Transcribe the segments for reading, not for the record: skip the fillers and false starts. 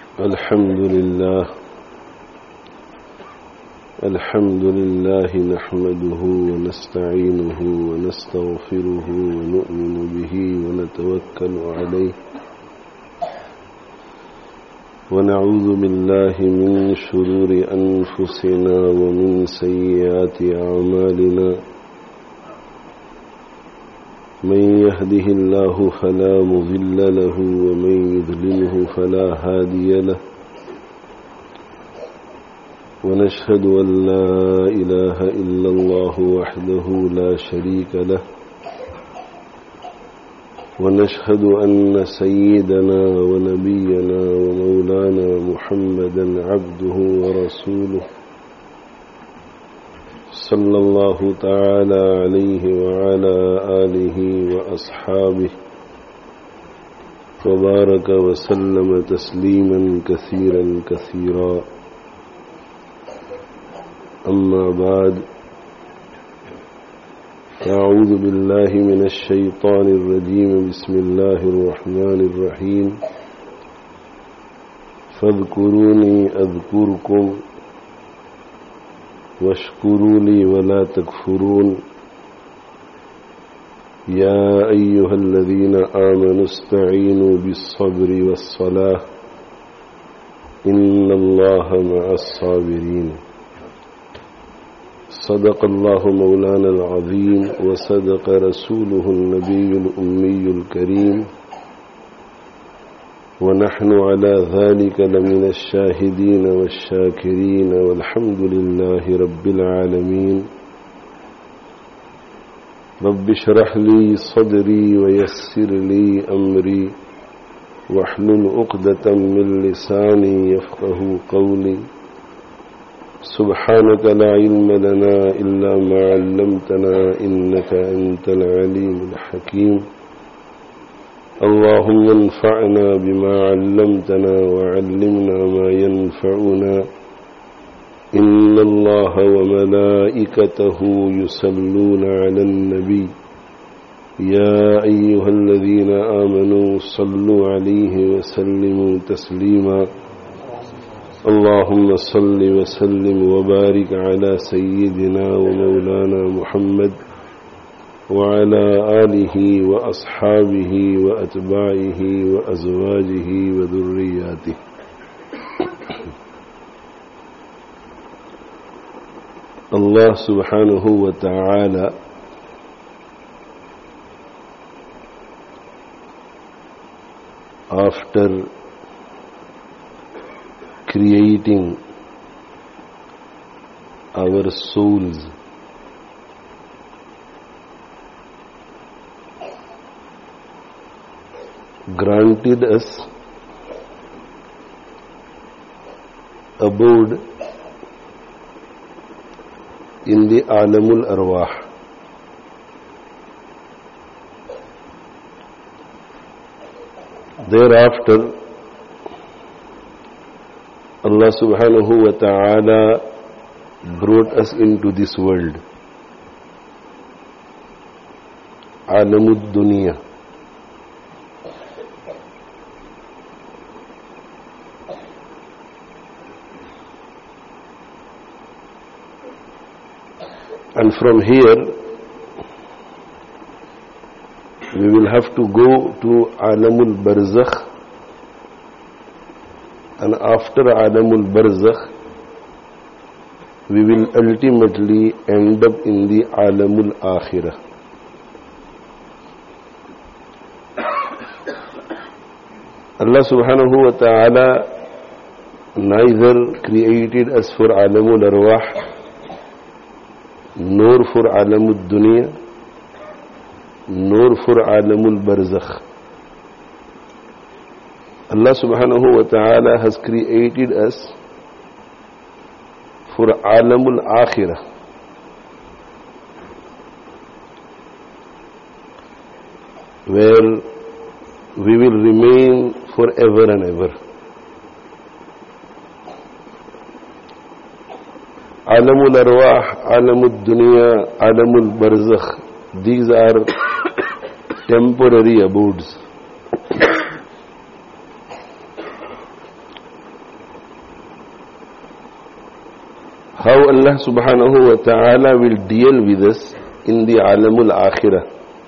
الحمد لله نحمده ونستعينه ونستغفره ونؤمن به ونتوكل عليه ونعوذ بالله من شرور أنفسنا ومن سيئات أعمالنا من يهده الله فلا مضل له ومن يضلله فلا هادي له ونشهد أن لا إله إلا الله وحده لا شريك له ونشهد أن سيدنا ونبينا ومولانا محمدا عبده ورسوله صلى الله تعالى عليه وعلى آله وأصحابه وبارك وسلم تسليما كثيرا كثيرا. أما بعد أعوذ بالله من الشيطان الرجيم. بسم الله الرحمن الرحيم. فاذكروني أذكركم واشكروا لي ولا تكفرون. يا أيها الذين آمنوا استعينوا بالصبر والصلاة إن الله مع الصابرين. صدق الله مولانا العظيم وصدق رسوله النبي الأمي الكريم ونحن على ذلك لمن الشاهدين والشاكرين والحمد لله رب العالمين. رب اشرح لي صدري ويسر لي أمري واحلل عقدة من لساني يفقه قولي. سبحانك لا علم لنا إلا ما علمتنا إنك أنت العليم الحكيم. اللهم انفعنا بما علمتنا وعلمنا ما ينفعنا. إن الله وملائكته يصلون على النبي يا أيها الذين آمنوا صلوا عليه وسلموا تسليما. اللهم صل وسلم وبارك على سيدنا ومولانا محمد وعلى آله وأصحابه وأتباعه وأزواجه وذرياته. Allah subhanahu wa ta'ala after creating our souls granted us abode in the Alamul Arwah. Thereafter Allah subhanahu wa ta'ala brought us into this world, Alamud Dunya. And from here we will have to go to Alamul Barzakh, and after Alamul Barzakh we will ultimately end up in the Alamul Akhirah. Allah subhanahu wa ta'ala neither created us for Alamul Arwah nor for Alamul Dunya nor for Alamul Barzakh. Allah subhanahu wa ta'ala has created us for Alamul Akhirah, where we will remain forever and ever. Alamul Arwah, Alamul Dunya, Alamul Barzakh, these are temporary abodes. temporary abodes. And from here we will have to go to Alamul Barzakh, and after Alamul Barzakh we will ultimately end up in the Alamul Akhirah. Allah subhanahu wa ta'ala has created us for Alamul Arwah nor for Alamul Dunya nor for Alamul Barzakh. Allah subhanahu wa ta'ala has created us for Alamul Akhirah, where we will remain forever and ever. Alamul Arwah, Alamul Dunya, Alamul Barzakh, these are temporary abodes. how Allah subhanahu wa ta'ala will deal with us in the alamul akhirah.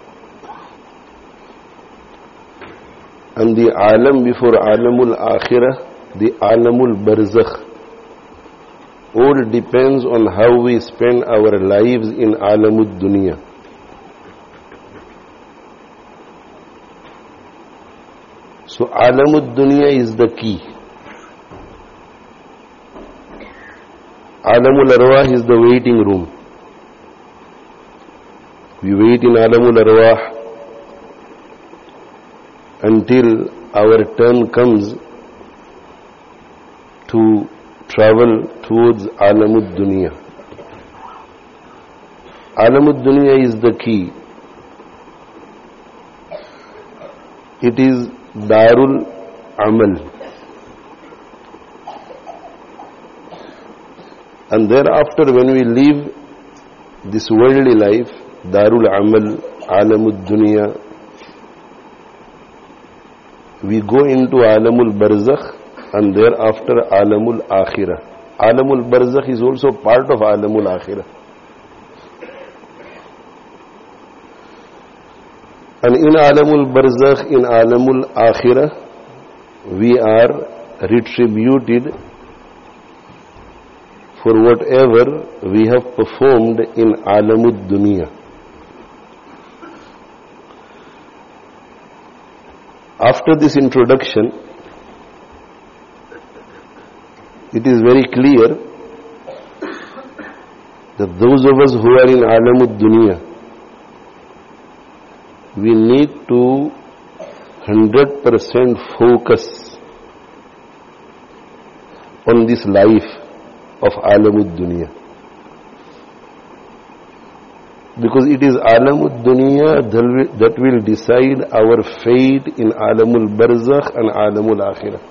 And the alam before alamul akhirah, the alamul barzakh, all depends on how we spend our lives in alamud dunya. So alamud dunya is the key. Alamul arwah is the waiting room. We wait in alamul arwah until our turn comes to travel towards alamud dunya. Alamud dunya is the key. It is darul amal. And thereafter, when we leave this worldly life, darul amal, alamud dunya, we go into alamul barzakh and thereafter alamul akhirah. Alamul barzakh is also part of alamul akhirah. And in alamul barzakh, in alamul akhirah, we are retributed for whatever we have performed in alamud dunya. After this introduction, it is very clear that those of us who are in alamud dunya, we need to 100% focus on this life of alamud dunya. Because it is alamud dunya that will decide our fate in alamul barzakh and alamul akhirah.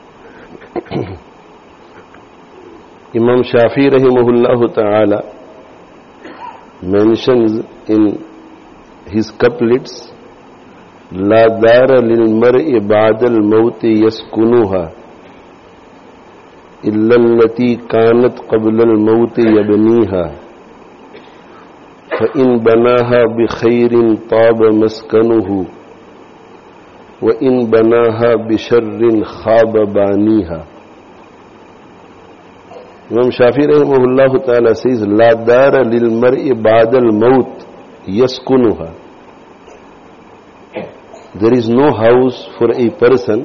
Imam Shafi rahimahullah ta'ala mentions in his couplets, La dara lil mar'i ba'dal mawti yaskunuha illa allati kanat qabla al mawti yabniha فإن بناها بخير طاب مسكنه وإن بناها بشر خاب بانيها. Imam Shafi rahimahullah ta'ala says, La dara lil mar'i ba'dal maut yaskunuha. There is no house for a person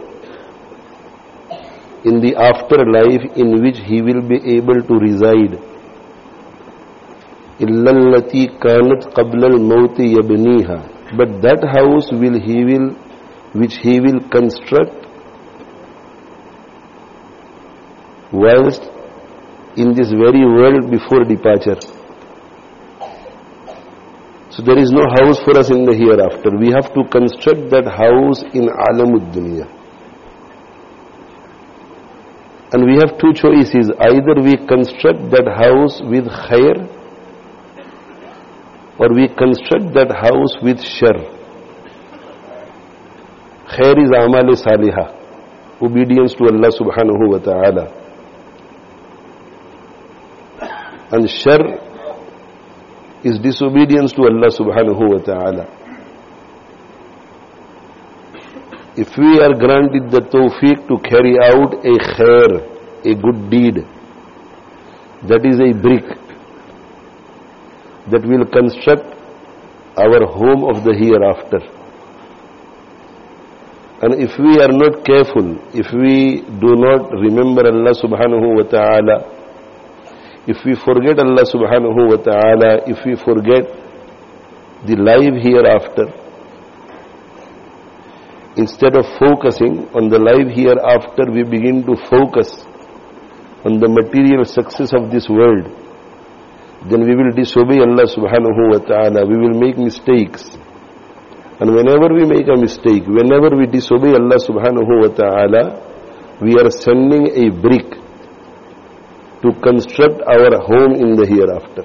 in the afterlife in which he will be able to reside. إِلَّا الَّتِي كَانَتْ قَبْلَ الْمَوْتِ يَبْنِيهَا. But that house which he will construct whilst in this very world before departure. So there is no house for us in the hereafter. We have to construct that house in alamud dunya. And we have two choices. Either we construct that house with khair, or we construct that house with shar. Khair is amal salihah, obedience to Allah subhanahu wa ta'ala. And shar is disobedience to Allah subhanahu wa ta'ala. If we are granted the tawfiq to carry out a khair, a good deed, that is a brick that will construct our home of the hereafter. And if we are not careful, if we do not remember Allah subhanahu wa ta'ala, if we forget Allah subhanahu wa ta'ala, if we forget the life hereafter, instead of focusing on the life hereafter, we begin to focus on the material success of this world, then we will disobey Allah subhanahu wa ta'ala. We will make mistakes. And whenever we make a mistake, whenever we disobey Allah subhanahu wa ta'ala, we are sending a brick to construct our home in the hereafter.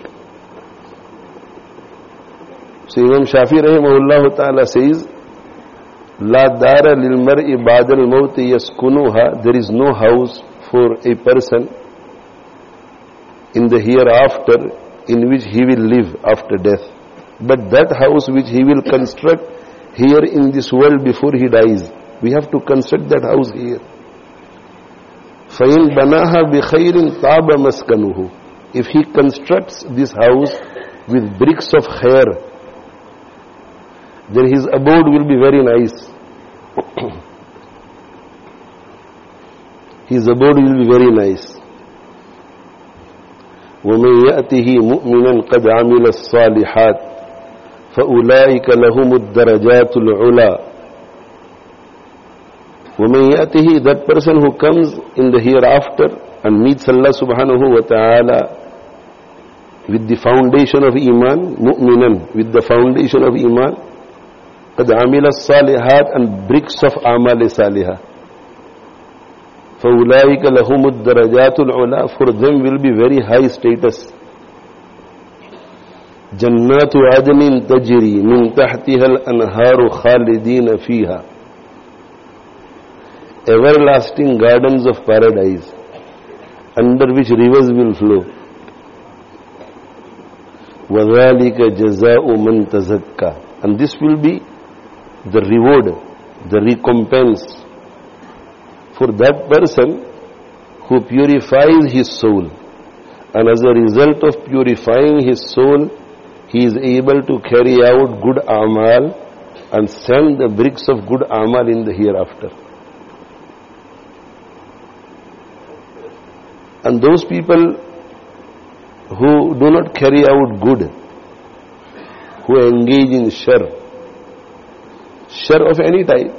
So Imam Shafi rahimahullah ta'ala says, La dara lil mar'i ba'dal mawti yaskunuha. There is no house for a person in the hereafter in which he will live after death. But that house which he will construct here in this world before he dies, we have to construct that house here. فَإِن بَنَاهَا بِخَيْرٍ طَابَ مَسْكَنُهُ. If he constructs this house with bricks of khair, then his abode will be very nice. His abode will be very nice. وَمَنْ يَأْتِهِ مُؤْمِنًا قَدْ عَمِلَ الصَّالِحَاتِ فَأُولَٰئِكَ لَهُمُ الدَّرَجَاتُ الْعُلَى. وَمَنْ يَأْتِهِ, that person who comes in the hereafter and meets Allah subhanahu wa ta'ala with the foundation of Iman, mu'minan, with the foundation of Iman, قَدْ عَمِلَ الصَّالِحَاتِ, and bricks of amal salihah. فَأُولَٰئِكَ لَهُمُ الدَّرَجَاتُ الْعُلَى, for them will be very high status. جَنَّاتُ عَدْنٍ تَجْرِي مِنْ تَحْتِهَا الْأَنْهَارُ خَالِدِينَ فِيهَا, everlasting gardens of paradise, under which rivers will flow. وَذَلِكَ جَزَاءُ مَنْ تَزَكَّى, and this will be the reward, the recompense for that person who purifies his soul. And as a result of purifying his soul, he is able to carry out good amal and send the bricks of good amal in the hereafter. And those people who do not carry out good, who engage in shar of any type,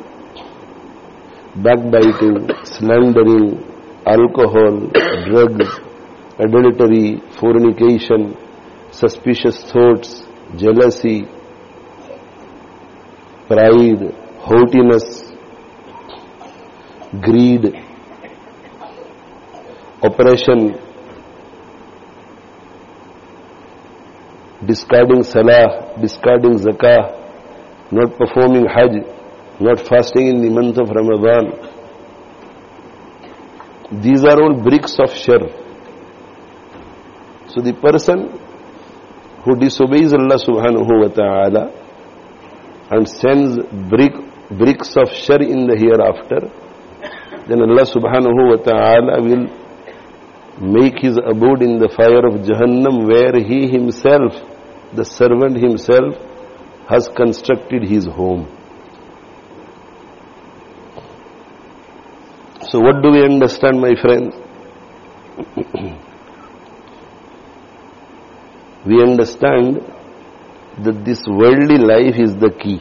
backbiting, slandering, alcohol, drugs, adultery, fornication, suspicious thoughts, jealousy, pride, haughtiness, greed, oppression, discarding salah, discarding zakah, not performing hajj, not fasting in the month of Ramadan. These are all bricks of shar. So the person who disobeys Allah subhanahu wa ta'ala and sends bricks of shar in the hereafter, then Allah subhanahu wa ta'ala will make his abode in the fire of Jahannam, where he himself, the servant himself, has constructed his home. So what do we understand, my friends? We understand that this worldly life is the key.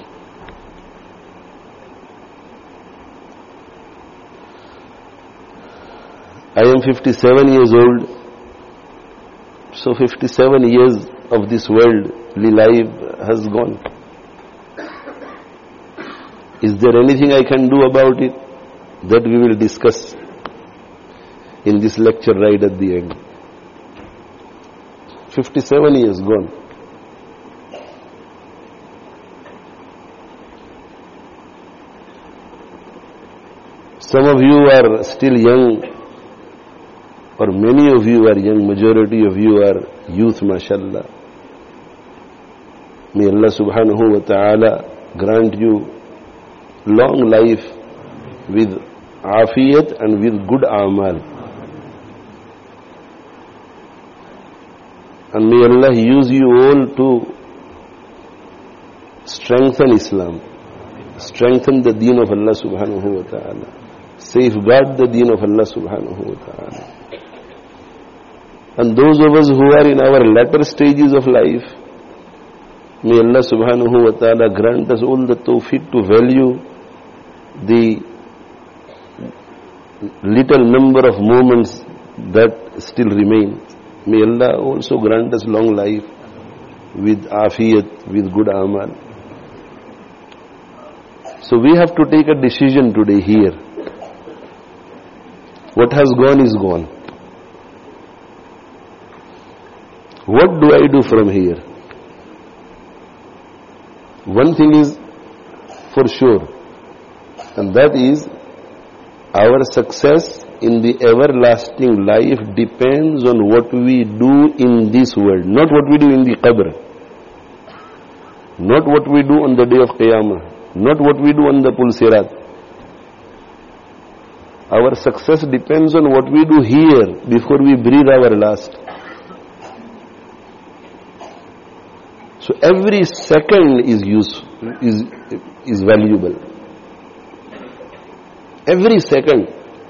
I am 57 years old, so 57 years of this worldly life has gone. Is there anything I can do about it? That we will discuss in this lecture right at the end. 57 years gone. Some of you are still young, or many of you are young, majority of you are youth, mashallah. May Allah subhanahu wa ta'ala grant you long life with afiyat and with good amal. And may Allah use you all to strengthen Islam, strengthen the deen of Allah subhanahu wa ta'ala, safeguard the deen of Allah subhanahu wa ta'ala. And those of us who are in our latter stages of life, may Allah subhanahu wa ta'ala grant us all the tawfiq to value the little number of moments that still remain. May Allah also grant us long life with afiyat, with good amal. So we have to take a decision today here. What has gone is gone. What do I do from here? One thing is for sure, and that is our success in the everlasting life depends on what we do in this world, not what we do in the qabr, not what we do on the day of Qiyamah, not what we do on the Pulsirat. Our success depends on what we do here before we breathe our last. So every second is valuable. Every second.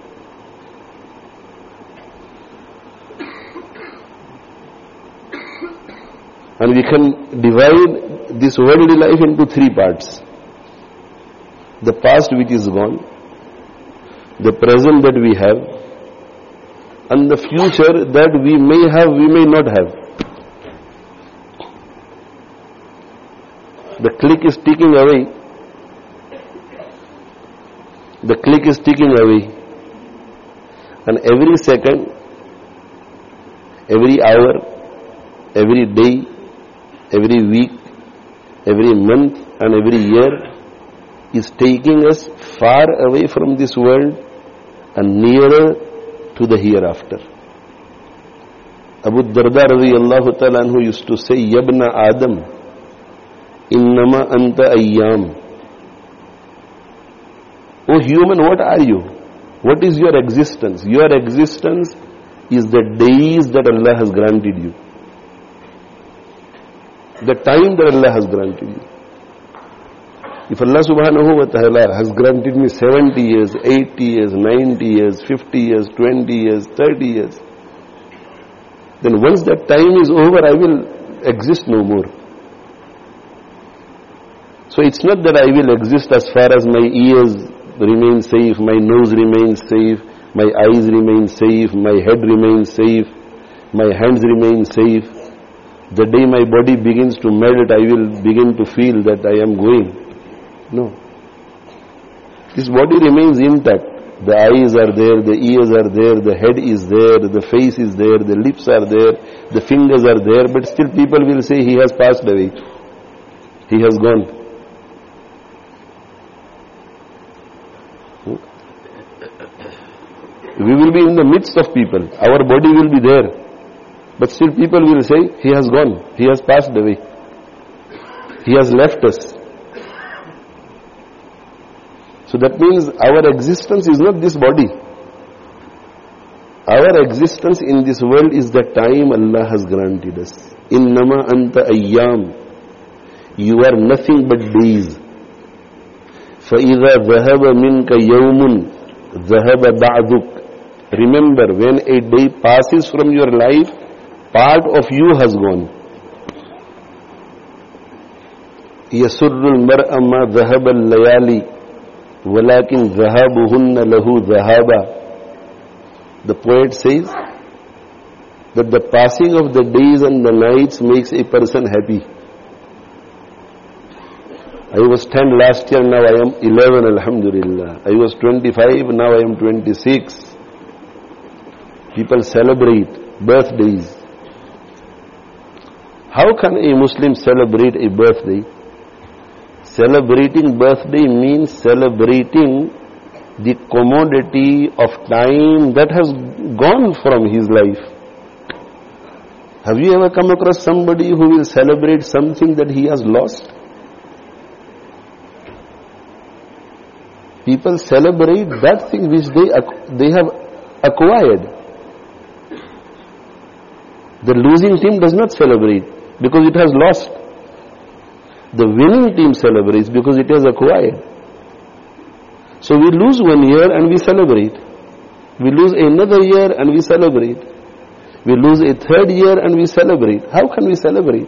And we can divide this worldly life into three parts. The past which is gone, the present that we have, and the future that we may have, we may not have. The click is ticking away. The click is ticking away. And every second, every hour, every day, every week, every month and every year is taking us far away from this world and nearer to the hereafter. Abu Darda radiyallahu ta'ala anhu used to say, Yabna Adam, innama anta ayyam. O human, what are you? What is your existence? Your existence is the days that Allah has granted you. The time that Allah has granted you. If Allah subhanahu wa ta'ala has granted me 70 years, 80 years, 90 years, 50 years, 20 years, 30 years, then once that time is over, I will exist no more. So it's not that I will exist as far as my ears remain safe, my nose remains safe, my eyes remain safe, my head remains safe, my hands remain safe. The day my body begins to melt, I will begin to feel that I am going. No. This body remains intact. The eyes are there, the ears are there, the head is there, the face is there, the lips are there, the fingers are there, but still people will say he has passed away. He has gone. We will be in the midst of people. Our body will be there. But still people will say, he has gone. He has passed away. He has left us. So that means our existence is not this body. Our existence in this world is the time Allah has granted us. Innama anta ayyam. You are nothing but days. فَإِذَا ذَهَبَ مِنْكَ يَوْمٌ ذَهَبَ بَعْضُكَ. Remember, when a day passes from your life, part of you has gone. يَسُرُّ الْمَرْءَ مَا ذَهَبَ اللَّيَالِي وَلَكِنْ ذَهَابُهُنَّ لَهُ ذَهَابًا. The poet says that the passing of the days and the nights makes a person happy. I was 10 last year, now I am 11, alhamdulillah. I was 25, now I am 26. People celebrate birthdays. How can a Muslim celebrate a birthday? Celebrating birthday means celebrating the commodity of time that has gone from his life. Have you ever come across somebody who will celebrate something that he has lost? People celebrate that thing which they have acquired. The losing team does not celebrate because it has lost. The winning team celebrates because it has acquired. So we lose 1 year and we celebrate. We lose another year and we celebrate. We lose a third year and we celebrate. How can we celebrate?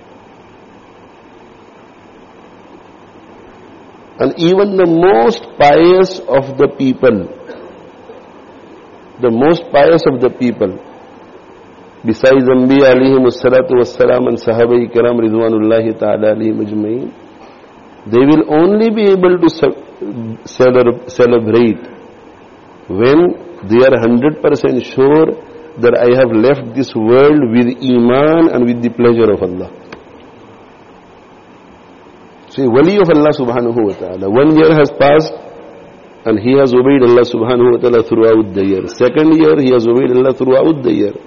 And even the most pious of the people, besides Anbiya alayhim as-salatu was-salam and Sahaba Ikram Ridwanullahi ta'ala alayhim ajma'in, they will only be able to celebrate when they are 100% sure that I have left this world with Iman and with the pleasure of Allah. So, wali of Allah subhanahu wa ta'ala, 1 year has passed, And he has obeyed Allah subhanahu wa ta'ala throughout the year. Second year, he has obeyed Allah throughout the year.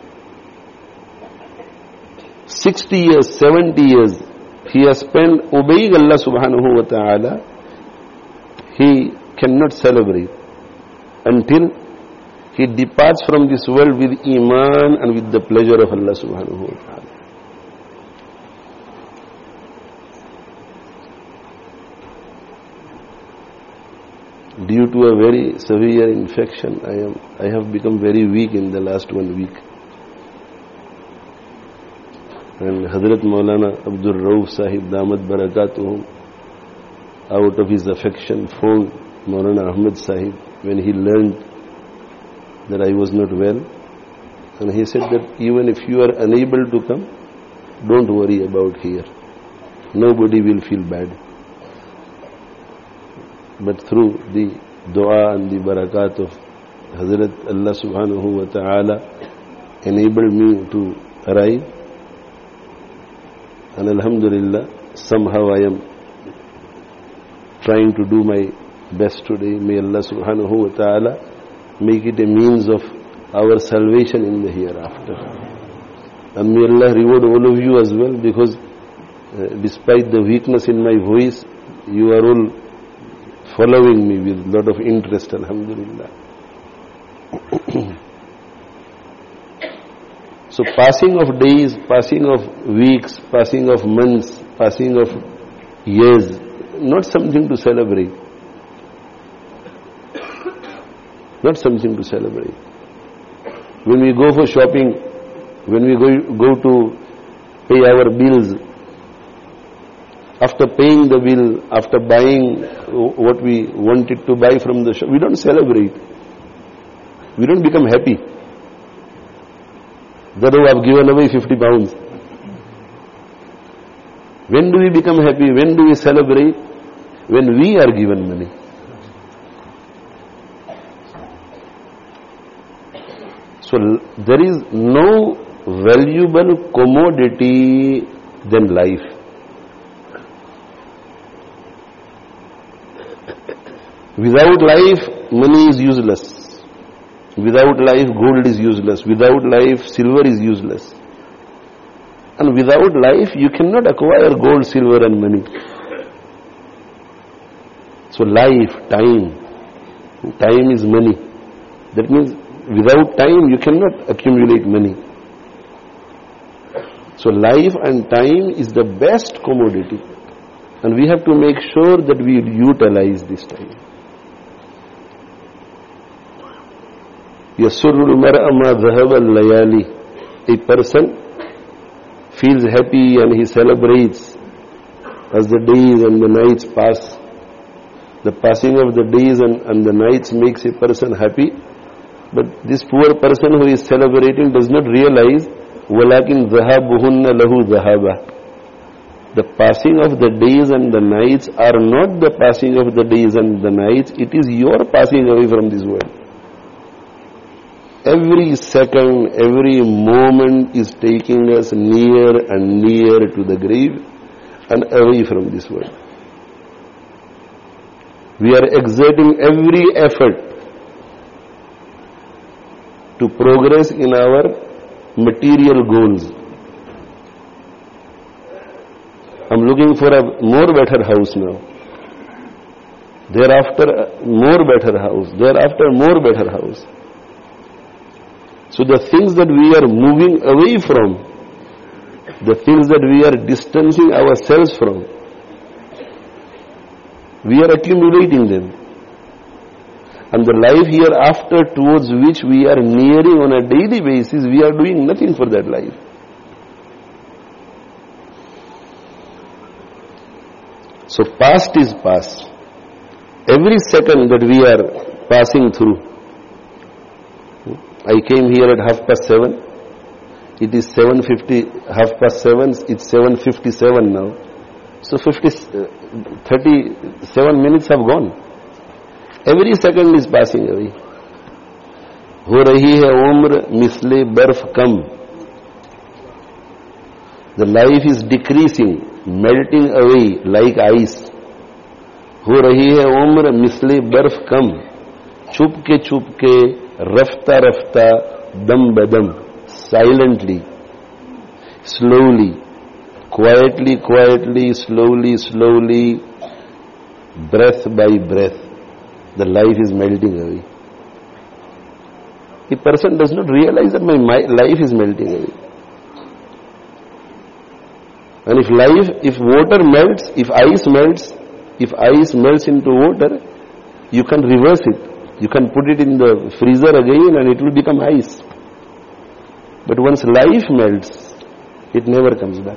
60 years, 70 years, he has spent obeying Allah subhanahu wa ta'ala. He cannot celebrate until he departs from this world with Iman and with the pleasure of Allah subhanahu wa ta'ala. Due to a very severe infection, I have become very weak in the last 1 week. And Hazrat Maulana Abdul Rauf Sahib Damat Barakatuhum, out of his affection, phoned Maulana Ahmed Sahib when he learned that I was not well. And he said that even if you are unable to come, don't worry about here. Nobody will feel bad. But through the dua and the barakat of Hazrat, Allah subhanahu wa ta'ala enabled me to arrive. And alhamdulillah, somehow I am trying to do my best today. May Allah subhanahu wa ta'ala make it a means of our salvation in the hereafter. And may Allah reward all of you as well, because despite the weakness in my voice, you are all following me with a lot of interest, alhamdulillah. So passing of days, passing of weeks, passing of months, passing of years, not something to celebrate. Not something to celebrate. When we go for shopping, when we go to pay our bills, after paying the bill, after buying what we wanted to buy from the shop, we don't celebrate. We don't become happy. That I've given away 50 pounds. When do we become happy? When do we celebrate? When we are given money. So there is no valuable commodity than life. Without life, money is useless. Without life, gold is useless. Without life, silver is useless. And without life, you cannot acquire gold, silver and money. So life, time is money. That means without time, you cannot accumulate money. So life and time is the best commodity. And we have to make sure that we utilize this time. Yasurul mar'a ma dhahaba al-layali. A person feels happy and he celebrates as the days and the nights pass. The passing of the days and the nights makes a person happy. But this poor person who is celebrating does not realize وَلَكِنْ ذَهَابُهُنَّ لَهُ ذَهَابًا. The passing of the days and the nights are not the passing of the days and the nights. It is your passing away from this world. Every second, every moment is taking us near and near to the grave and away from this world. We are exerting every effort to progress in our material goals. I'm looking for a more better house now. Thereafter, more better house. Thereafter, more better house. So the things that we are moving away from, the things that we are distancing ourselves from, we are accumulating them. And the life hereafter towards which we are nearing on a daily basis, we are doing nothing for that life. So past is past. Every second that we are passing through. I came here at 7:30. It is 7:50, 7:30. It's 7:57 now. So 37 minutes have gone. Every second is passing away. हो रही है उम्र मिसले बर्फ कम. The life is decreasing, melting away like ice. हो रही है उम्र मिसले बर्फ कम, चुपके रफ्ता रफ्ता दम बदम, silently, slowly, quietly, slowly, breath by breath, the life is melting away. A person does not realize that my life is melting away. And if water melts, if ice melts into water, you can reverse it. You can put it in the freezer again and it will become ice. But once life melts, it never comes back.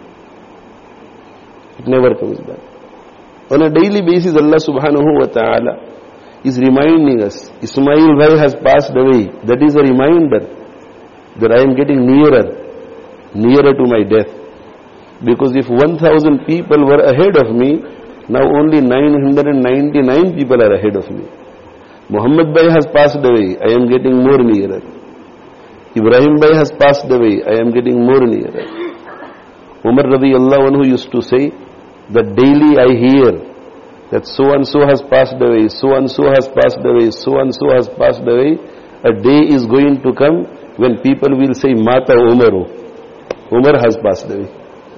It never comes back. On a daily basis, Allah subhanahu wa ta'ala is reminding us, Ismail bhai has passed away. That is a reminder that I am getting nearer to my death. Because if 1,000 people were ahead of me, now only 999 people are ahead of me. Muhammad bhai has passed away. I am getting more nearer. Ibrahim bhai has passed away. I am getting more nearer. Umar radiyallahu anhu used to say that daily I hear that so and so has passed away, so and so has passed away, so and so has passed away. A day is going to come when people will say, Mata Umaru. Umar has passed away.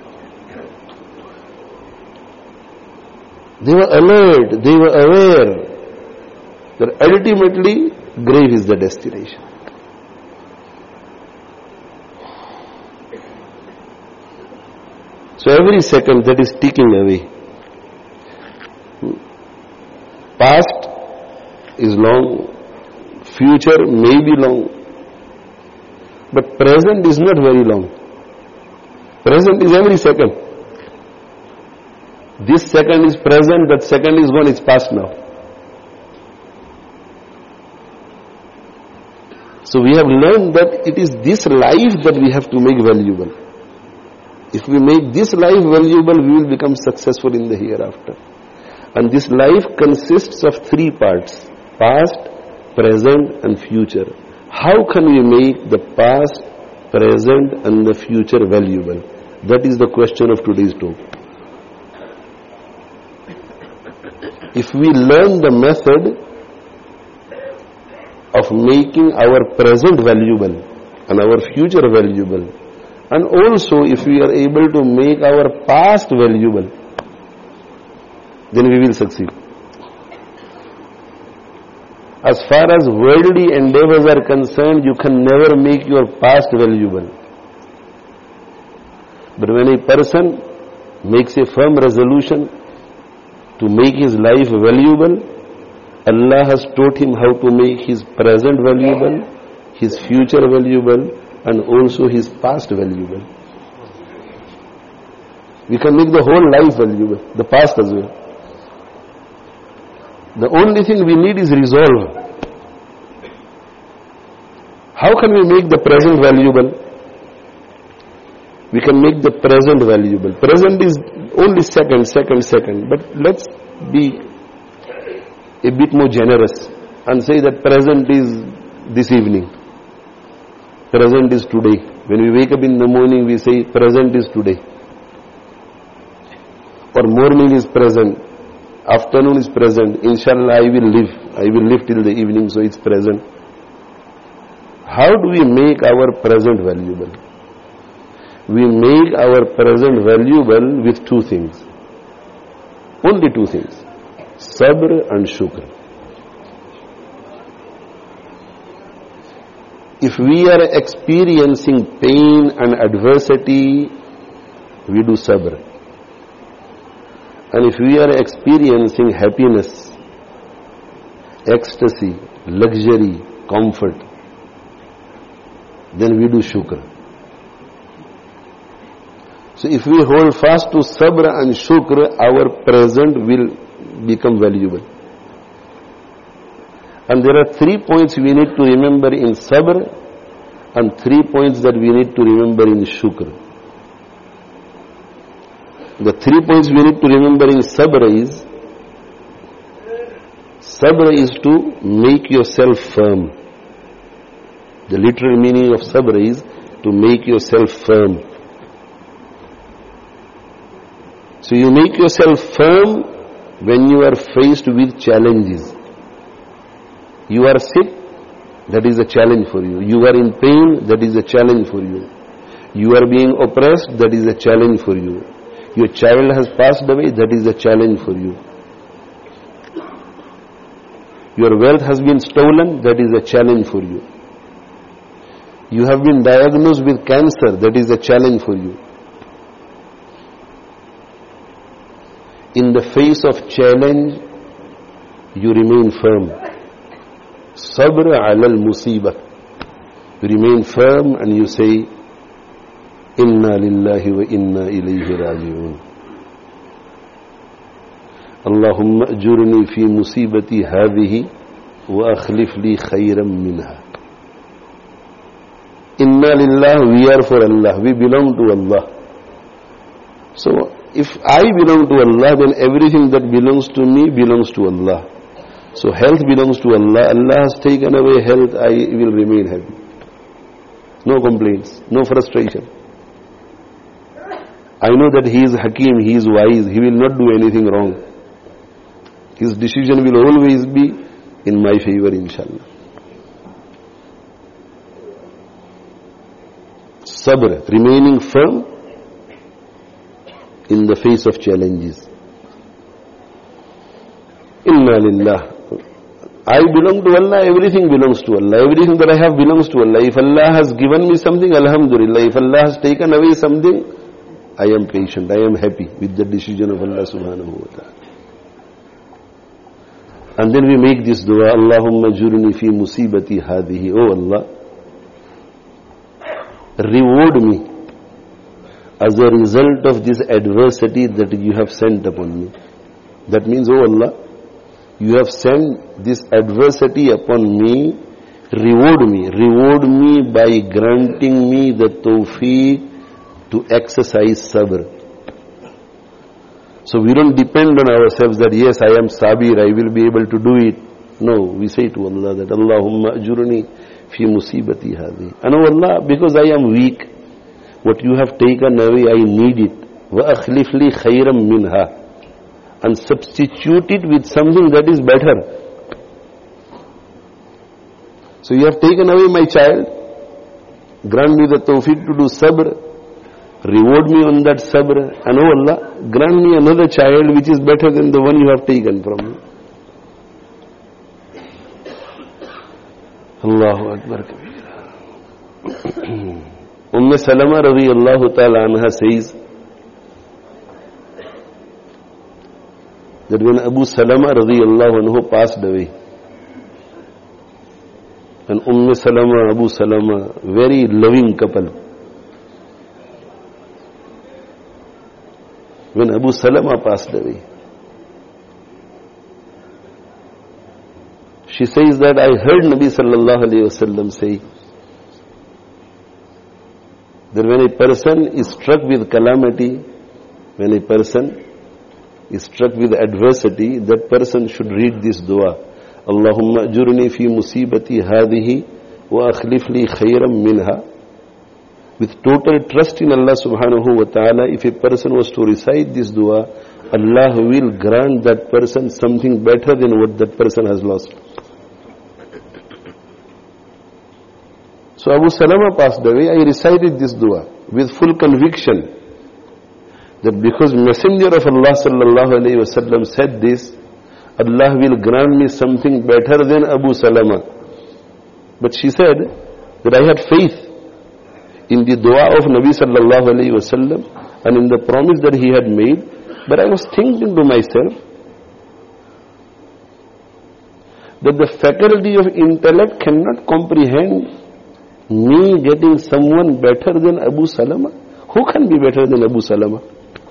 They were alert, they were aware that ultimately grave is the destination. So every second that is ticking away. Past is long, future may be long, but present is not very long. Present is every second. This second is present, that second is gone, it's past now. So we have learned that it is this life that we have to make valuable. If we make this life valuable, we will become successful in the hereafter. And this life consists of three parts: past, present and future. How can we make the past, present and the future valuable? That is the question of today's talk. If we learn the method of making our present valuable and our future valuable, and also if we are able to make our past valuable, then we will succeed. As far as worldly endeavors are concerned, you can never make your past valuable. But when a person makes a firm resolution to make his life valuable, Allah has taught him how to make his present valuable, his future valuable, and also his past valuable. We can make the whole life valuable, the past as well. The only thing we need is resolve. How can we make the present valuable? We can make the present valuable. Present is only second. But let's be a bit more generous and say that present is this evening. Present is today. When we wake up in the morning, we say present is today. Or morning is present. Afternoon is present. Inshallah, I will live till the evening, so it's present. How do we make our present valuable? We make our present valuable with two things. Only two things. Sabr and shukr. If we are experiencing pain and adversity, we do sabr. And if we are experiencing happiness, ecstasy, luxury, comfort, then we do shukr. So if we hold fast to sabr and shukr, our present will become valuable. And there are 3 points we need to remember in sabr and 3 points that we need to remember in shukr. The 3 points we need to remember in sabr is to make yourself firm. The literal meaning of sabr is to make yourself firm. So you make yourself firm when you are faced with challenges. You are sick, that is a challenge for you. You are in pain, that is a challenge for you. You are being oppressed, that is a challenge for you. Your child has passed away, that is a challenge for you. Your wealth has been stolen, that is a challenge for you. You have been diagnosed with cancer, that is a challenge for you. In the face of challenge, you remain firm. Sabr ala al-musibah. You remain firm and you say, Inna lillahi wa inna ilayhi raji'un. Allahumma ajurni fi musibati hadhihi wa akhlif li khayran minha. Inna lillah, we are for Allah. We belong to Allah. So, if I belong to Allah, then everything that belongs to me belongs to Allah. So health belongs to Allah. Allah has taken away health, I will remain happy. No complaints, no frustration. I know that He is Hakim, He is wise, He will not do anything wrong. His decision will always be in my favor, inshallah. Sabr, remaining firm in the face of challenges. Inna lillah. I belong to Allah, everything belongs to Allah. Everything that I have belongs to Allah. If Allah has given me something, alhamdulillah. If Allah has taken away something, I am patient, I am happy with the decision of Allah subhanahu wa ta'ala. And then we make this dua, Allahumma jurni fi musibati hadihi. Oh Allah, reward me as a result of this adversity that you have sent upon me. That means, oh Allah, you have sent this adversity upon me, reward me by granting me the tawfiq to exercise sabr. So we don't depend on ourselves that yes, I am sabir, I will be able to do it. No, we say to Allah that Allahumma ajurni fi musibati hadhi. And oh Allah, because I am weak, what you have taken away, I need it. Wa akhlif li khayran minha. And substitute it with something that is better. So you have taken away my child, grant me the tawfiq to do sabr, reward me on that sabr, and oh Allah, grant me another child which is better than the one you have taken from me. Allahu Akbar Kabira. Salama radiyallahu ta'ala anha says that when Abu Salama radiyallahu anhu passed away, and Salama, Abu Salama, very loving couple. When Abu Salama passed away, she says that I heard Nabi sallallahu alayhi wasallam say that when a person is struck with calamity, when a person is struck with adversity, that person should read this dua. Allahumma ajurni fi musibati hadhihi wa akhlif li khayran minha. With total trust in Allah subhanahu wa ta'ala, if a person was to recite this dua, Allah will grant that person something better than what that person has lost. So Abu Salama passed away, I recited this dua with full conviction that because Messenger of Allah sallallahu alayhi wa sallam said this, Allah will grant me something better than Abu Salama. But she said that I had faith in the dua of Nabi sallallahu alayhi wa sallam and in the promise that he had made, but I was thinking to myself that the faculty of intellect cannot comprehend me getting someone better than Abu Salama. Who can be better than Abu Salama?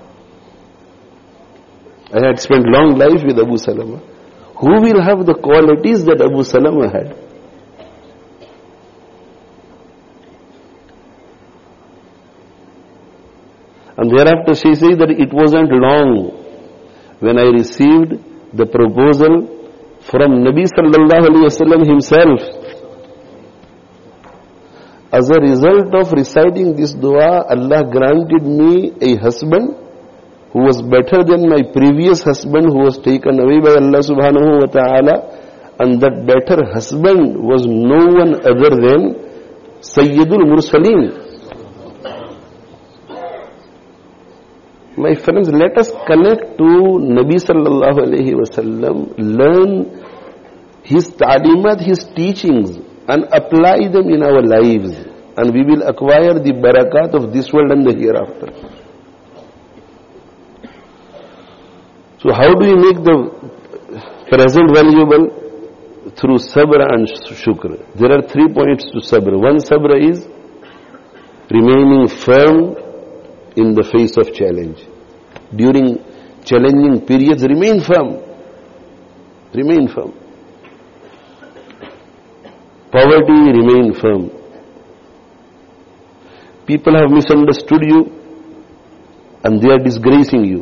I had spent long life with Abu Salama. Who will have the qualities that Abu Salama had? And thereafter she says that it wasn't long when I received the proposal from Nabi sallallahu alayhi wa sallam himself. As a result of reciting this dua, Allah granted me a husband who was better than my previous husband who was taken away by Allah subhanahu wa ta'ala, and that better husband was no one other than Sayyidul Mursaleen. My friends, let us connect to Nabi sallallahu alayhi wa sallam, learn his ta'limat, his teachings, and apply them in our lives, and we will acquire the barakat of this world and the hereafter. So how do we make the present valuable? Through sabr and shukr. There are 3 points to sabr. One sabr is remaining firm in the face of challenge. During challenging periods, remain firm. Remain firm. Poverty, remain firm. People have misunderstood you and they are disgracing you.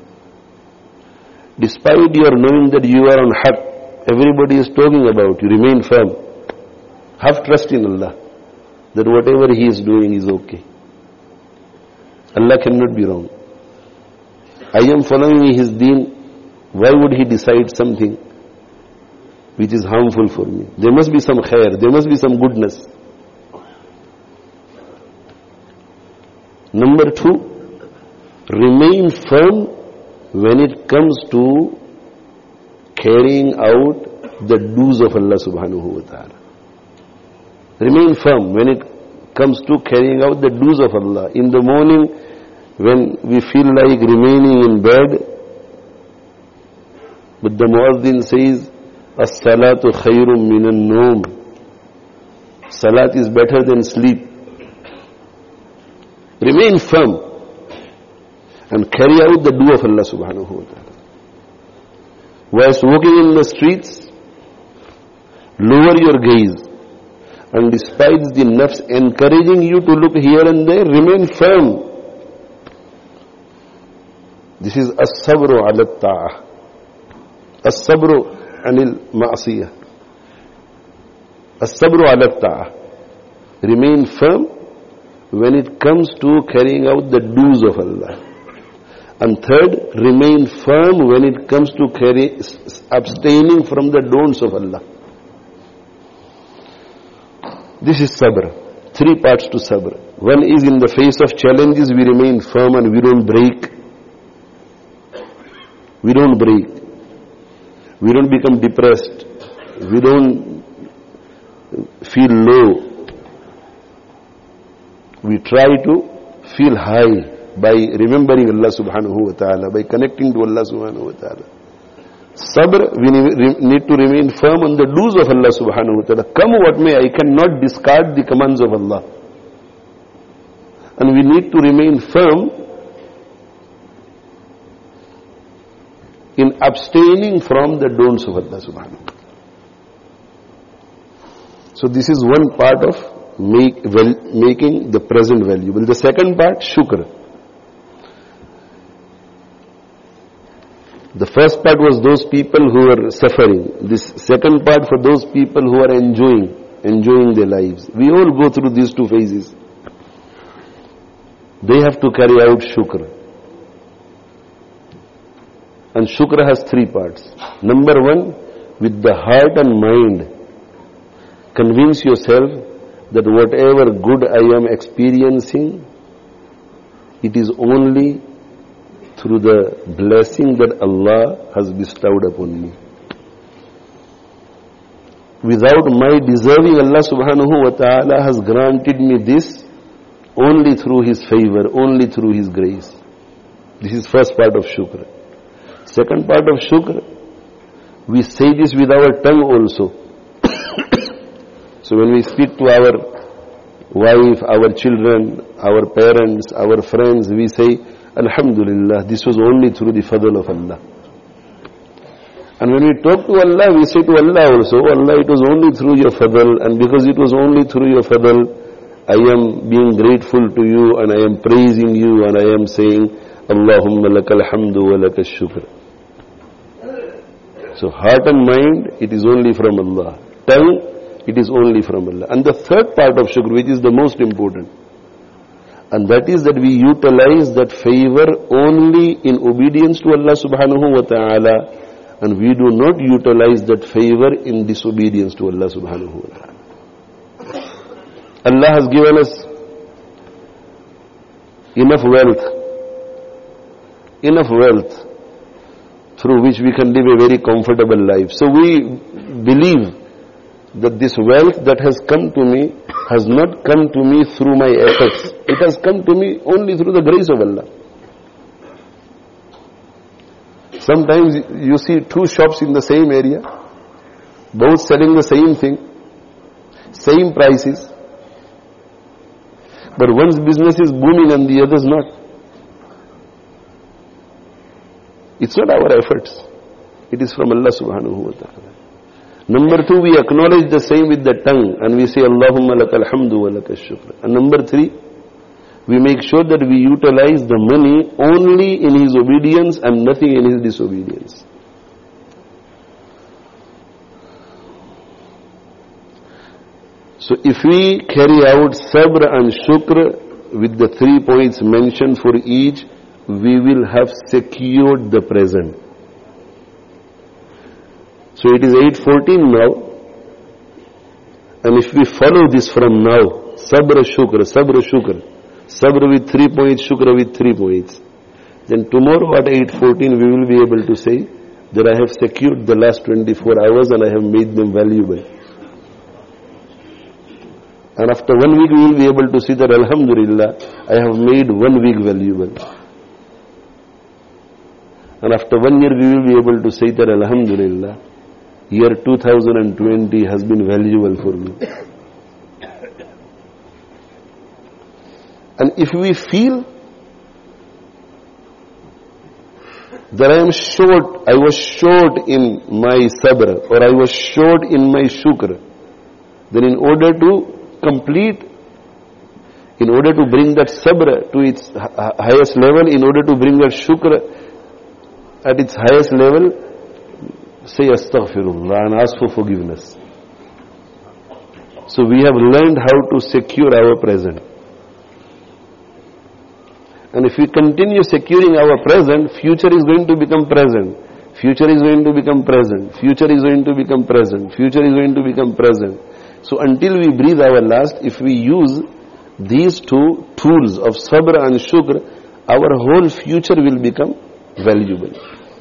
Despite your knowing that you are on haqq, everybody is talking about you, remain firm. Have trust in Allah that whatever He is doing is okay. Allah cannot be wrong. I am following His deen. Why would He decide something which is harmful for me? There must be some khair, there must be some goodness. Number 2, remain firm when it comes to carrying out the do's of Allah subhanahu wa ta'ala. Remain firm when it comes to carrying out the do's of Allah. In the morning, when we feel like remaining in bed, but the muazzin says, As-salatu khayrun minan noom. Salat is better than sleep. Remain firm and carry out the do of Allah subhanahu wa ta'ala. Whilst walking in the streets, lower your gaze, and despite the nafs encouraging you to look here and there, remain firm. This is as-sabru ala ta'ah. As-sabru anil ma'asiyah. As-sabru ala ta'ah. Remain firm when it comes to carrying out the do's of Allah. And third, remain firm when it comes to abstaining from the don'ts of Allah. This is sabr. 3 parts to sabr. One is in the face of challenges, we remain firm and we don't break. We don't break. We don't become depressed. We don't feel low. We try to feel high by remembering Allah subhanahu wa ta'ala, by connecting to Allah subhanahu wa ta'ala. Sabr, we need to remain firm on the do's of Allah subhanahu wa ta'ala. Come what may, I cannot discard the commands of Allah. And we need to remain firm in abstaining from the don'ts of Allah subhanahu wa ta'ala. So this is one part of making the present valuable. The second part, shukr. The first part was those people who are suffering. This second part for those people who are enjoying their lives. We all go through these 2 phases. They have to carry out shukr. And shukr has 3 parts. Number 1, with the heart and mind, convince yourself that whatever good I am experiencing, it is only through the blessing that Allah has bestowed upon me. Without my deserving, Allah subhanahu wa ta'ala has granted me this only through His favor, only through His grace. This is first part of shukr. Second part of shukr, we say this with our tongue also. So when we speak to our wife, our children, our parents, our friends, we say, Alhamdulillah, this was only through the fadl of Allah. And when we talk to Allah, we say to Allah also, Allah, it was only through your fadl, and because it was only through your fadl, I am being grateful to you, and I am praising you, and I am saying, Allahumma lakal hamdu wa lakal shukr. So heart and mind, it is only from Allah. Tongue, it is only from Allah. And the third part of shukr, which is the most important, And that is that we utilize that favor only in obedience to Allah subhanahu wa ta'ala, and we do not utilize that favor in disobedience to Allah subhanahu wa ta'ala. Allah has given us enough wealth through which we can live a very comfortable life. So we believe that this wealth that has come to me has not come to me through my efforts. It has come to me only through the grace of Allah. Sometimes you see two shops in the same area, both selling the same thing, same prices, but one's business is booming and the other's not. It's not our efforts. It is from Allah subhanahu wa ta'ala. Number two, we acknowledge the same with the tongue and we say, Allahumma lakal hamdu wa lakal shukr. And number three, we make sure that we utilize the money only in His obedience and nothing in His disobedience. So if we carry out sabr and shukr with the 3 points mentioned for each, we will have secured the present. So it is 8:14 now, and if we follow this from now, sabr shukr, sabr with 3 points, shukr with 3 points, then tomorrow at 8:14 we will be able to say that I have secured the last 24 hours and I have made them valuable. And after 1 week we will be able to see that Alhamdulillah, I have made 1 week valuable. And after 1 year we will be able to say that Alhamdulillah, year 2020 has been valuable for me. And if we feel that I was short in my sabr or I was short in my shukr, then in order to bring that sabr to its highest level, in order to bring that shukr at its highest level, say astaghfirullah and ask for forgiveness. So we have learned how to secure our present. And if we continue securing our present, future is going to become present. Future is going to become present. Future is going to become present. Future is going to become present. So until we breathe our last, if we use these two tools of sabr and shukr, our whole future will become valuable.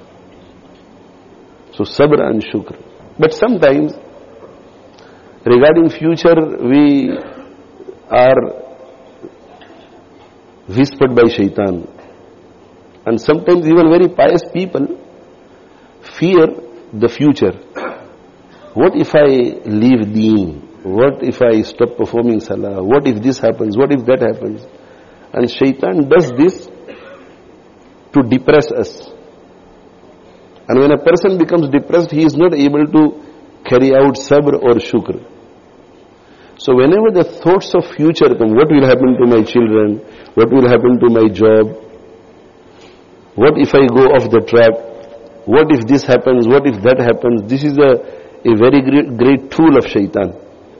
So sabr and shukr. But sometimes, regarding future, we are whispered by shaitan. And sometimes even very pious people fear the future. What if I leave deen? What if I stop performing salah? What if this happens? What if that happens? And shaitan does this to depress us. And when a person becomes depressed, he is not able to carry out sabr or shukr. So whenever the thoughts of future come, what will happen to my children? What will happen to my job? What if I go off the track? What if this happens? What if that happens? This is a very great tool of shaitan.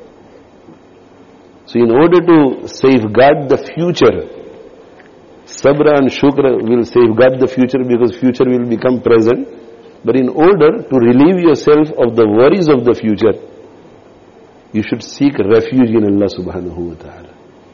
So in order to safeguard the future, sabr and shukr will safeguard the future because future will become present. But in order to relieve yourself of the worries of the future, you should seek refuge in Allah subhanahu wa ta'ala.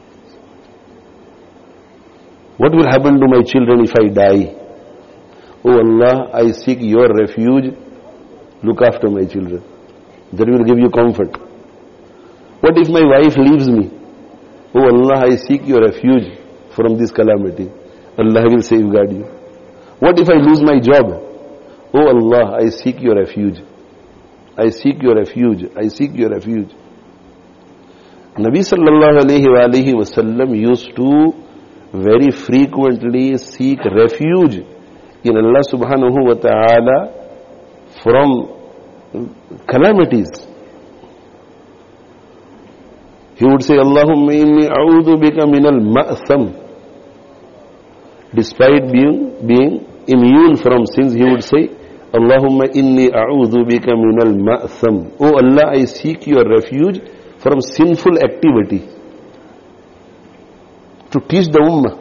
What will happen to my children if I die? Oh Allah, I seek your refuge. Look after my children. That will give you comfort. What if my wife leaves me? Oh Allah, I seek your refuge from this calamity. Allah will safeguard you. What if I lose my job? Oh Allah, I seek your refuge. I seek your refuge. I seek your refuge. Nabi sallallahu alayhi wa sallam used to very frequently seek refuge in Allah subhanahu wa ta'ala from calamities. He would say, Allahumma inni a'udhu bika minal ma'tham. Despite being immune from sins, he would say, Allahumma inni a'udhu bika minal ma'tham. Oh Allah, I seek your refuge from sinful activity. to teach the ummah.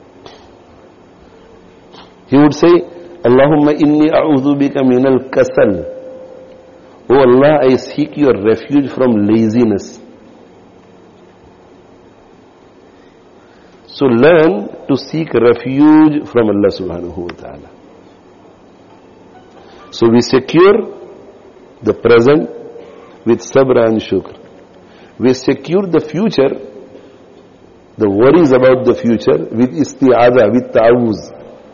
He would say, Allahumma inni a'udhu bika minal kasal. Oh Allah, I seek your refuge from laziness. So learn to seek refuge from Allah subhanahu wa ta'ala. So we secure the present with sabr and shukr. We secure the future, the worries about the future, with isti'adha, with ta'awuz.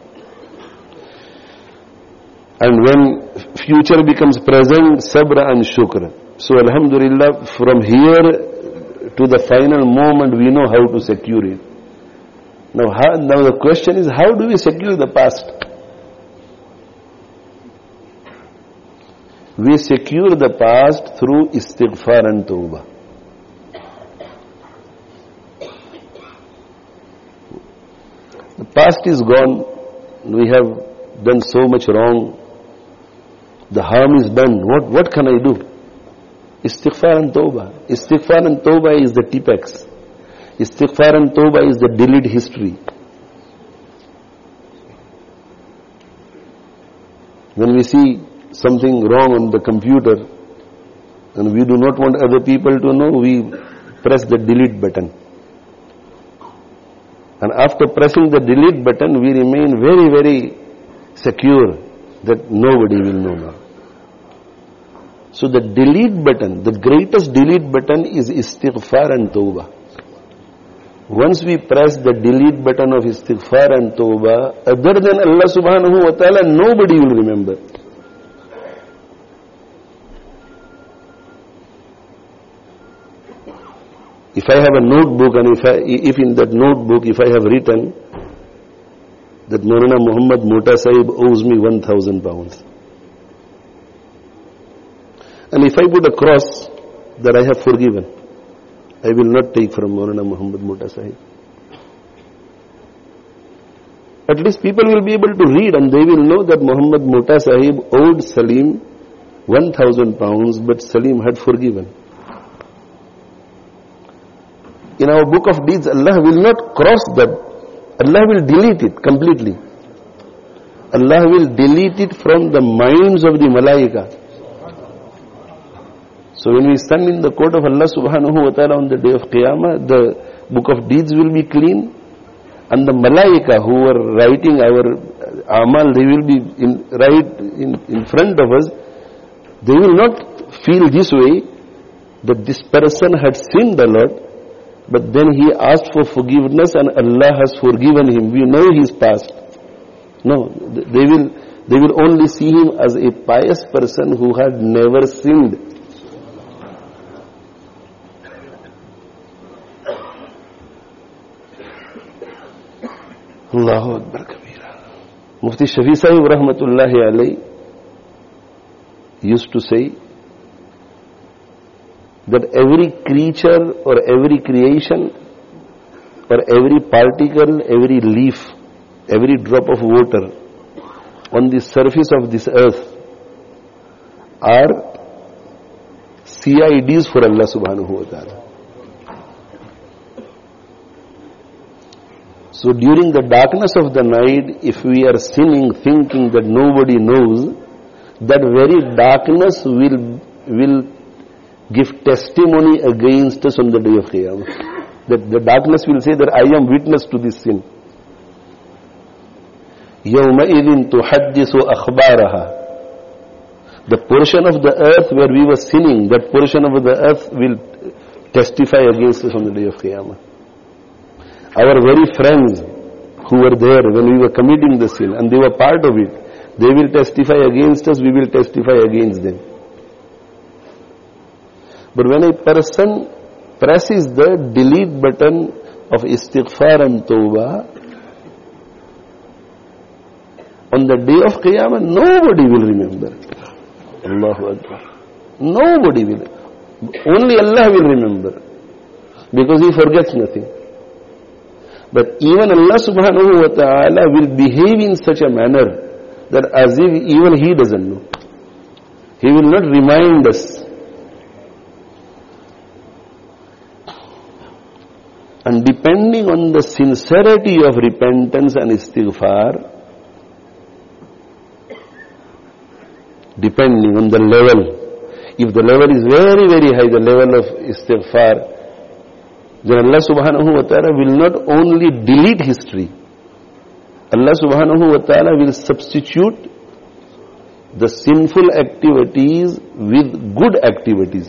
And when future becomes present, sabr and shukr. So alhamdulillah, from here to the final moment, we know how to secure it. Now the question is, how do we secure the past? We secure the past through istighfar and tawbah. The past is gone. We have done so much wrong. The harm is done. What can I do? Istighfar and tawbah. Istighfar and tawbah is the Tipex. Istighfar and tawbah is the delete history. When we see something wrong on the computer and we do not want other people to know, we press the delete button. And after pressing the delete button, we remain very, very secure that nobody will know now. So the delete button, the greatest delete button is istighfar and tawbah. Once we press the delete button of istighfar and tawbah, other than Allah subhanahu wa ta'ala, nobody will remember. If I have a notebook and if in that notebook, if I have written that Maulana Muhammad Mota Sahib owes me 1,000 pounds. And if I put a cross that I have forgiven, I will not take from Maulana Muhammad Mota Sahib. At least people will be able to read and they will know that Muhammad Mota Sahib owed Salim 1,000 pounds, but Salim had forgiven. In our book of deeds, Allah will not cross that. Allah will delete it completely. Allah will delete it from the minds of the malaika. So when we stand in the court of Allah subhanahu wa ta'ala on the day of Qiyamah, the book of deeds will be clean, and the malaika who were writing our amal, they will be in front of us. They will not feel this way, that this person had sinned a lot, but then he asked for forgiveness and Allah has forgiven him. We know his past. No, they will only see him as a pious person who had never sinned. Allahu Akbar Kabira. Mufti Shafi Sahib Rahmatullahi Alayhi used to say that every creature or every creation or every particle, every leaf, every drop of water on the surface of this earth are CIDs for Allah subhanahu wa ta'ala. So during the darkness of the night, if we are sinning, thinking that nobody knows, that very darkness will give testimony against us on the day of Qiyamah. That the darkness will say that I am witness to this sin. يَوْمَئِذٍ تُحَدِّثُ أَخْبَارَهَا. The portion of the earth where we were sinning, that portion of the earth will testify against us on the day of Qiyamah. Our very friends who were there when we were committing the sin and they were part of it, they will testify against us, we will testify against them. But when a person presses the delete button of istighfar and tawbah, on the day of Qiyamah, nobody will remember. Allahu Akbar. Nobody will. Only Allah will remember. Because He forgets nothing. But even Allah subhanahu wa ta'ala will behave in such a manner that as if even He doesn't know. He will not remind us. And depending on the sincerity of repentance and istighfar, depending on the level, if the level is very, very high, the level of istighfar, then Allah subhanahu wa ta'ala will not only delete history, Allah subhanahu wa ta'ala will substitute the sinful activities with good activities.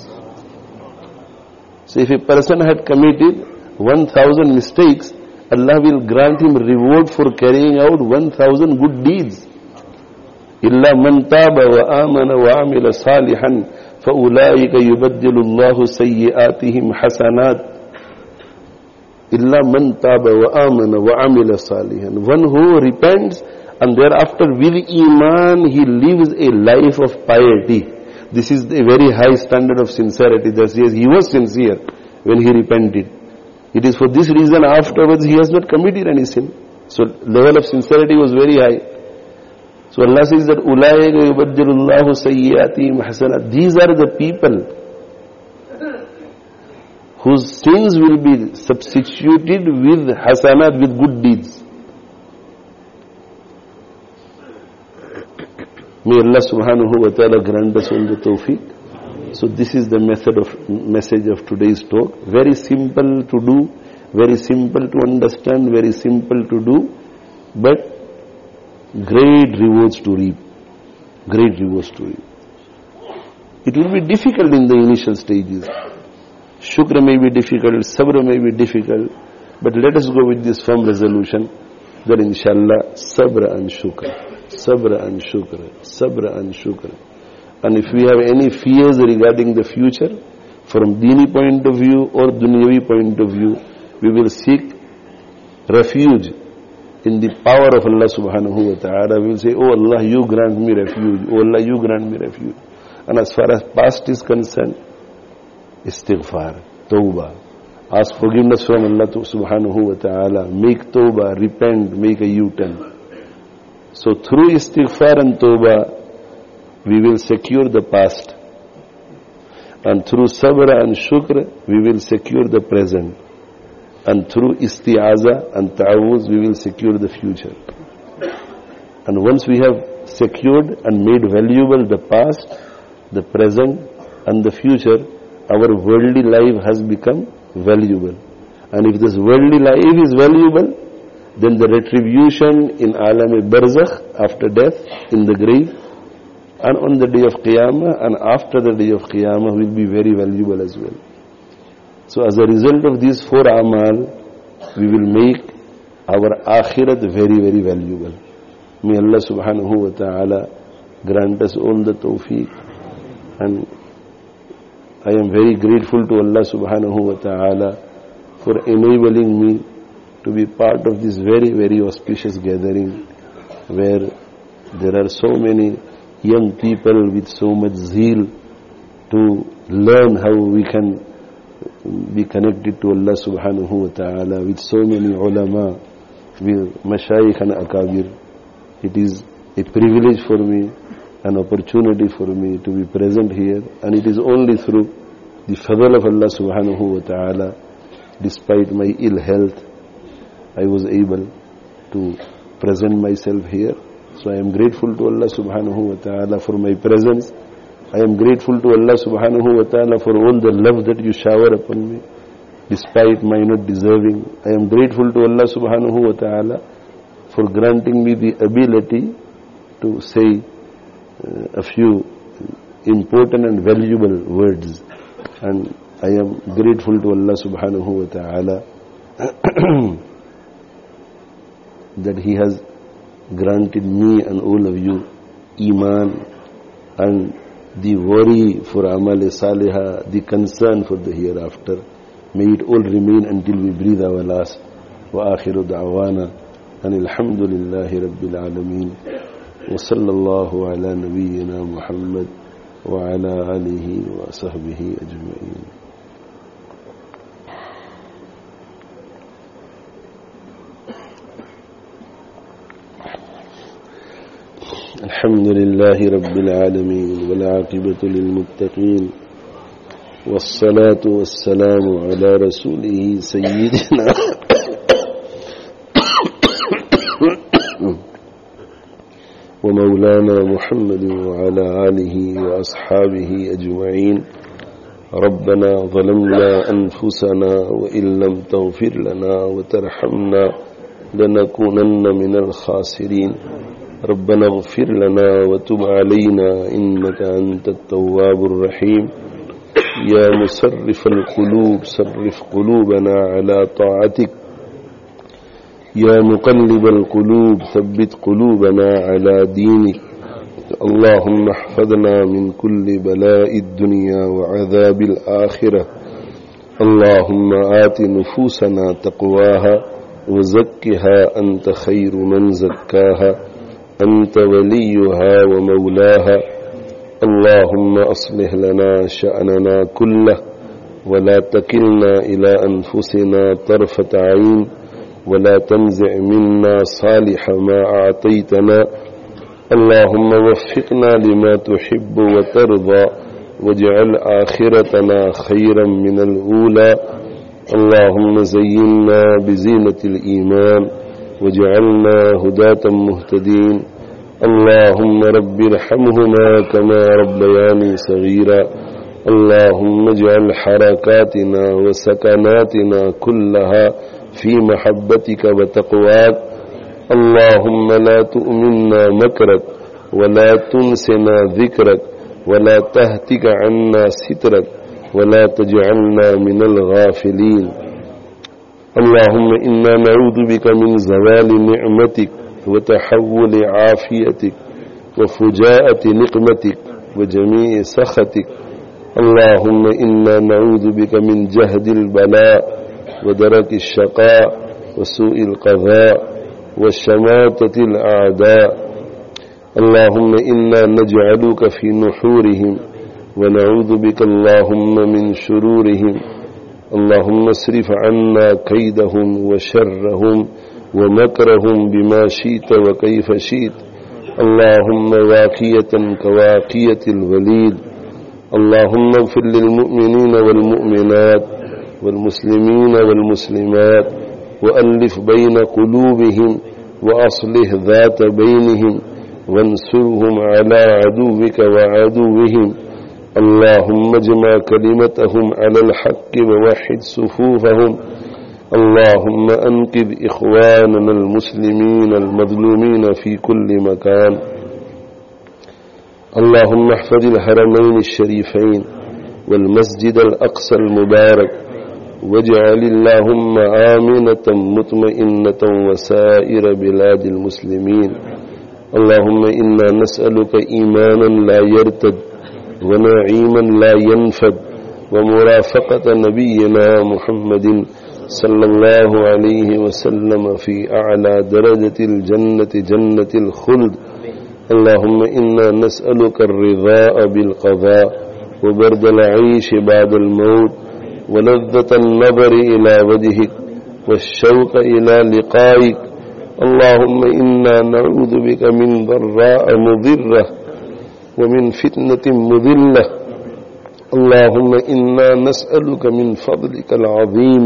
So if a person had committed 1,000 mistakes, Allah will grant him reward for carrying out 1,000 good deeds. إِلَّا مَنْ تَابَ وَآمَنَ وَعَمِلَ صَالِحًا فَأُولَٰئِكَ يُبَدِّلُ اللَّهُ سَيِّئَاتِهِمْ حَسَنَاتٍ. إِلَّا مَنْ تَابَ وَآمَنَ وَعَمِلَ صَالِحًا. One who repents and thereafter with Iman he lives a life of piety. This is a very high standard of sincerity. That he was sincere when he repented. It is for this reason afterwards he has not committed any sin. So level of sincerity was very high. So Allah says that أُولَٰئِكَ يُبَدِّلُ اللَّهُ سَيِّئَاتِهِمْ حَسَنَاتٍ. These are the people whose sins will be substituted with hasanat, with good deeds. May Allah subhanahu wa ta'ala grant us all the tawfiq. So this is the message of today's talk. Very simple to do, very simple to understand, very simple to do, but great rewards to reap. Great rewards to reap. It will be difficult in the initial stages. Shukr may be difficult, sabr may be difficult, but let us go with this firm resolution that inshallah sabr and shukr, sabr and shukr, sabr and shukr. And if we have any fears regarding the future, from dini point of view or dunyavi point of view, we will seek refuge in the power of Allah subhanahu wa ta'ala. We will say, oh Allah, you grant me refuge. Oh Allah, you grant me refuge. And as far as past is concerned, istighfar, tawbah. Ask forgiveness from Allah subhanahu wa ta'ala. Make tawbah, repent, make a U-turn. So through istighfar and tawbah, we will secure the past. And through sabr and shukr, we will secure the present. And through isti'aza and ta'awuz, we will secure the future. And once we have secured and made valuable the past, the present and the future, our worldly life has become valuable. And if this worldly life is valuable, then the retribution in alam-e-barzakh, after death, in the grave, and on the day of Qiyamah, and after the day of Qiyamah will be very valuable as well. So as a result of these 4 amal, we will make our akhirat very, very valuable. May Allah subhanahu wa ta'ala grant us all the tawfiq. And I am very grateful to Allah subhanahu wa ta'ala for enabling me to be part of this very, very auspicious gathering where there are so many young people with so much zeal to learn how we can be connected to Allah subhanahu wa ta'ala, with so many ulama, with mashayikh and akabir. It is a privilege for me, an opportunity for me to be present here, and it is only through the fadl of Allah subhanahu wa ta'ala, despite my ill health, I was able to present myself here. So I am grateful to Allah subhanahu wa ta'ala for my presence. I am grateful to Allah subhanahu wa ta'ala for all the love that you shower upon me, despite my not deserving. I am grateful to Allah subhanahu wa ta'ala for granting me the ability to say a few important and valuable words. And I am grateful to Allah subhanahu wa ta'ala that He has granted me and all of you Iman and the worry for Amal Salihah, the concern for the hereafter. May it all remain until we breathe our last. Wa akhiru da'wana and alhamdulillahi rabbil alameen. Wa sallallahu ala nabiyyina Muhammad wa ala alihi wa sahbihi ajma'in. الحمد لله رب العالمين والعاقبة للمتقين والصلاة والسلام على رسوله سيدنا ومولانا محمد وعلى آله وأصحابه أجمعين. ربنا ظلمنا أنفسنا وإن لم تغفر لنا وترحمنا لنكونن من الخاسرين. ربنا اغفر لنا وتب علينا إنك أنت التواب الرحيم. يا مصرف القلوب صرف قلوبنا على طاعتك. يا مقلب القلوب ثبت قلوبنا على دينك. اللهم احفظنا من كل بلاء الدنيا وعذاب الآخرة. اللهم آت نفوسنا تقواها وزكها أنت خير من زكاها أنت وليها ومولاها. اللهم أصلح لنا شأننا كله ولا تكلنا إلى أنفسنا طرفة عين ولا تنزع منا صالح ما أعطيتنا. اللهم وفقنا لما تحب وترضى واجعل آخرتنا خيرا من الأولى. اللهم زينا بزينة الإيمان واجعلنا هداة مهتدين. اللهم رب ارحمهما كما ربياني صغيرا. اللهم اجعل حركاتنا وسكناتنا كلها في محبتك وتقواك. اللهم لا تؤمنا مكرك ولا تنسنا ذكرك ولا تهتك عنا سترك ولا تجعلنا من الغافلين. اللهم إنا نعوذ بك من زوال نعمتك وتحول عافيتك وفجاءة نقمتك وجميع سخطك. اللهم إنا نعوذ بك من جهد البلاء ودرك الشقاء وسوء القضاء والشماتة الأعداء. اللهم إنا نجعلك في نحورهم ونعوذ بك اللهم من شرورهم. اللهم اصرف عنا كيدهم وشرهم ومكرهم بما شئت وكيف شئت. اللهم واقية كواقية الوليد. اللهم اغفر للمؤمنين والمؤمنات والمسلمين والمسلمات وألف بين قلوبهم وأصلح ذات بينهم وانصرهم على عدوك وعدوهم. اللهم اجمع كلمتهم على الحق ووحد صفوفهم. اللهم أنقذ إخواننا المسلمين المظلومين في كل مكان. اللهم احفظ الحرمين الشريفين والمسجد الأقصى المبارك واجعل اللهم آمنة مطمئنة وسائر بلاد المسلمين. اللهم إنا نسألك إيمانا لا يرتد ونعيما لا ينفد ومرافقة نبينا محمد صلى الله عليه وسلم في أعلى درجة الجنة جنة الخلد. اللهم إنا نسألك الرضاء بالقضاء وبرد العيش بعد الموت ولذة النظر إلى وجهك والشوق إلى لقائك. اللهم إنا نعوذ بك من ضراء مضرة ومن فتنة مضلة. اللهم إنا نسألك من فضلك العظيم.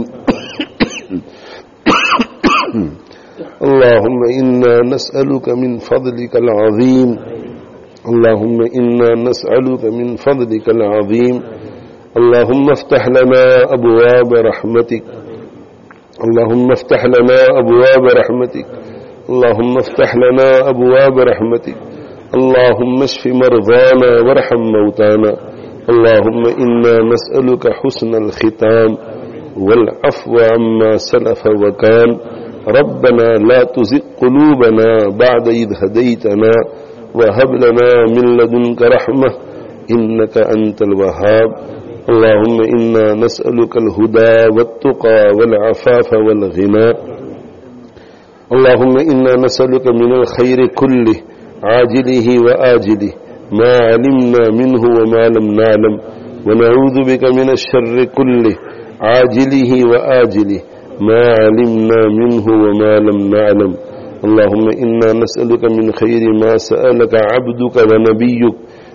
اللهم إنا نسألك من فضلك العظيم. اللهم إنا نسألك من فضلك العظيم. اللهم افتح لنا أبواب رحمتك. اللهم افتح لنا أبواب رحمتك. اللهم افتح لنا أبواب رحمتك. اللهم اشف مرضانا وارحم موتانا. اللهم إنا نسألك حسن الختام والعفو عما سلف وكان. ربنا لا تزغ قلوبنا بعد إذ هديتنا وهب لنا من لدنك رحمة إنك أنت الوهاب. اللهم إنا نسألك الهدى والتقى والعفاف والغنى. اللهم إنا نسألك من الخير كله عاجله وآجله ما علمنا منه وما لم نعلم ونعوذ بك من الشر كله عاجله وآجله ما علمنا منه وما لم نعلم. اللهم إنا نسألك من خير ما سألك عبدك ونبيك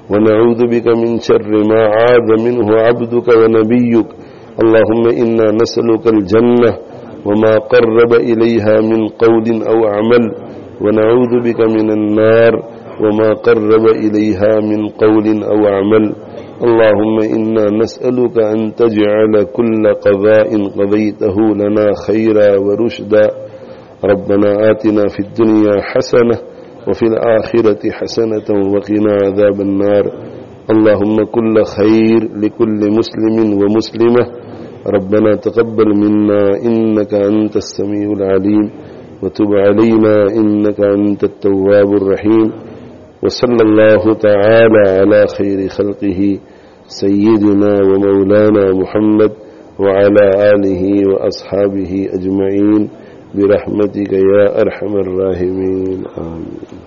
ونعوذ بك من شر ما عاذ منه عبدك ونبيك. اللهم إنا نسألك الجنة وما قرب إليها من قول أو عمل، ونعوذ بك من النار وما قرب إليها من قول أو عمل. اللهم إنا نسألك أن تجعل كل قضاء قضيته لنا خيرا ورشدا. ربنا آتنا في الدنيا حسنة وفي الآخرة حسنة وقنا عذاب النار. اللهم كل خير لكل مسلم ومسلمة. ربنا تقبل منا إنك أنت السميع العليم، وتب علينا إنك أنت التواب الرحيم. وصلى الله تعالى على خير خلقه سيدنا ومولانا محمد وعلى آله وأصحابه أجمعين برحمتك يا أرحم الراحمين. آمين.